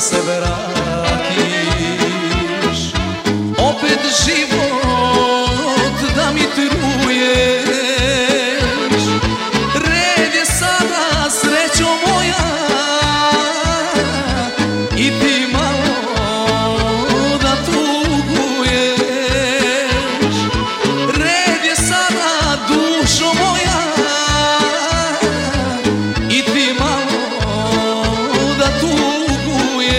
se vratiš. Opet život da mi truješ. Red je sada, srećo moja, i ti malo da tuguješ. Red je sada, dušo moja, i ti malo da tuguješ.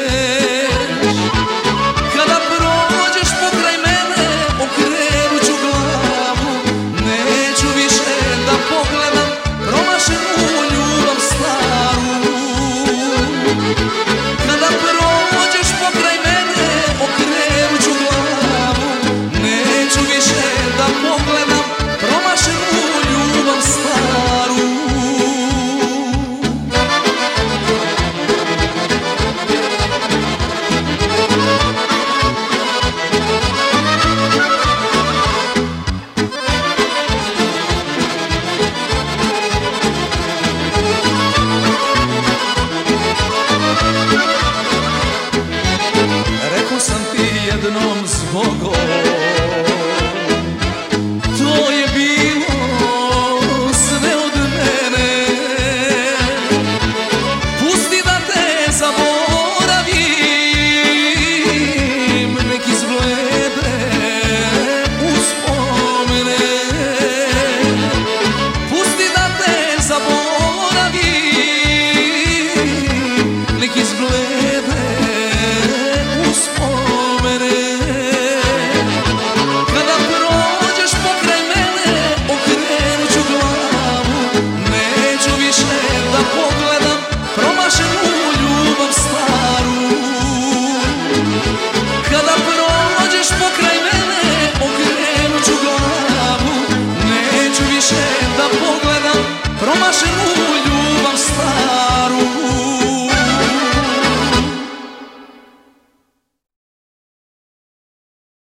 Kada prođeš pokraj mene, okrenut ću glavu, neću više da pogledam promašenu ljubav staru. Kada prođeš pokraj mene, okrenut ću glavu, neću više da pogledam promašenu ljubav staru. Rekao sam ti jednom zbogom,